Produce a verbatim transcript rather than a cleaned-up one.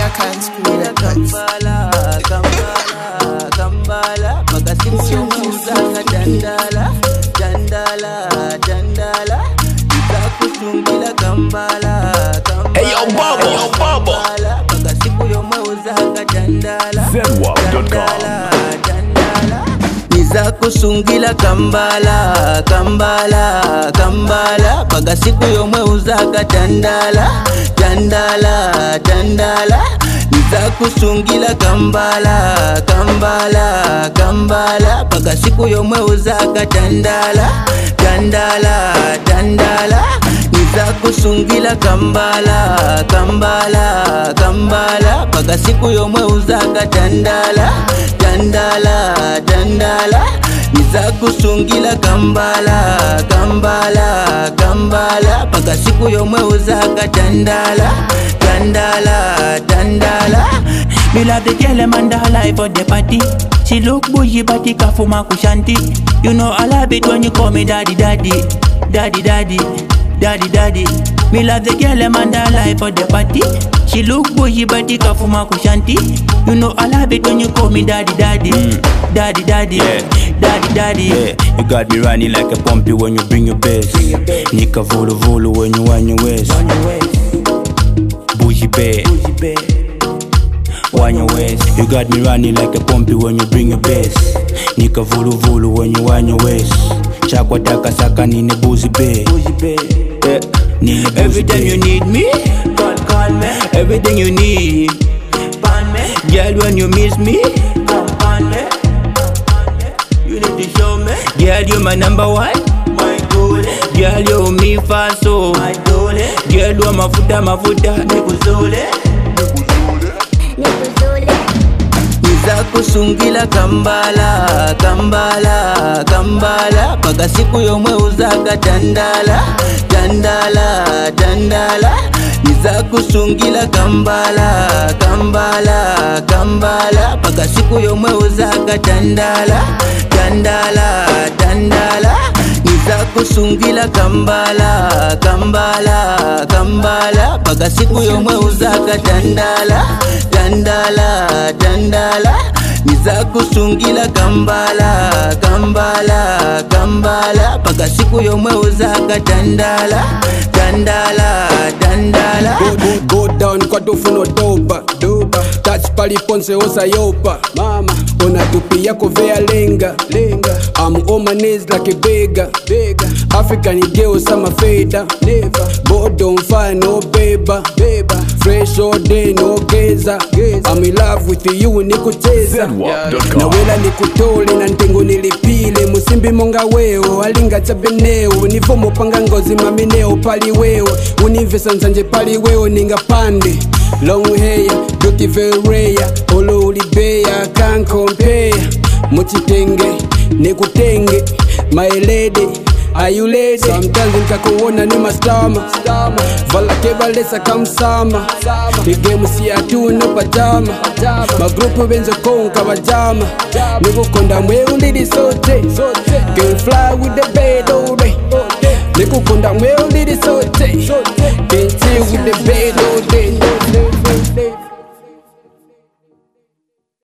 Kansky Kambala, Kambala, Kambala, Magasiku yo muzaka dandala, dandala, dandala, Nitakusungila Kambala, Kambala. Hey yo Baba, yo Baba. Magasiku yo muzaka dandala, Zenwap dot com. Nizakusungila Kambala, Kambala, Kambala, Magasiku yo muzaka dandala, dandala, dandala. Nizakusungila Kambala, Kambala, Kambala, Magasiku yo muzaka dandala, dandala, dandala. Nizakusungila Kambala, Kambala, Kambala, Magasiku yo muzaka dandala, dandala, dandala. Nizakusungila Kambala, Kambala, Kambala, Magasiku yo muzaka dandala, dandala, dandala. Me love the girl and the life for the party. She look bougie but the kafuma kushanti. You know I love it when you call me daddy, daddy, daddy, daddy, daddy, daddy. Me love the girl and the life for the party. She look bougie but the kafuma kushanti. You know I love it when you call me daddy, daddy, mm. daddy, daddy, yeah. daddy, daddy. Yeah, you got me running like a pumpy when you bring your bass. Nika vulu vulu when you wind your waist. Bougie bae, wind your waist. You got me running like a pumpy when you bring your bass. Nika vulu vulu when you wind your waist. Chakwa taka saka nine bougie bae. Yeah, nine bougie. Every time you need me, Call, call me. everything you need. Pan me. Girl, when you miss me, Come pan me. You need to show me. girl, you my number one. My goal. Girl, you me fast so. My dole. Girl, you mafuta mafuta. Nikuzole. Nizakusungila Kambala, Kambala, Kambala, Magasiku yo muzaka dandala, dandala, dandala. Nizakusungila Kambala, Kambala, Kambala, Magasiku yo muzaka dandala, dandala, dandala. Nizakusungila Kambala, Kambala, Kambala, Magasiku yo muzaka dandala, dandala, dandala. Nizakusungila Kambala, Kambala, Kambala, Magasiku yo muzaka dandala, dandala, dandala. Go, go, go down kwa tufuno doba, doba. Touch pali ponse osa yopa. Mama, ona tupi yako vea lenga, lenga. I'm on my knees like a beggar, beggar. African girl sama fader, never. Boy don't find no beba, beba. Fresh all day no geza, geza. I'm in love with you nikucheza. Zenwap dot Na com. wela nikutole na ntengo nilipile. Musimbi monga weo, alinga chabeneo. Nifomo panga ngozi mamineo pali weo. Univesa nzanje pali weo ninga pande. Long hair, beauty very rare. Ololi beya, can't compare. Muchitenge, nikutenge. My lady, are you lady? Sometimes nikakuona ni mastama. Vala kebalesa kamsama. Igemu si atuna pajama. Magrupu benzo konka bajama. Nikukonda mwe ulidi sote. Can fly with the bed all day. Nikukonda mwe ulidi sote. Can chill with the bed all day.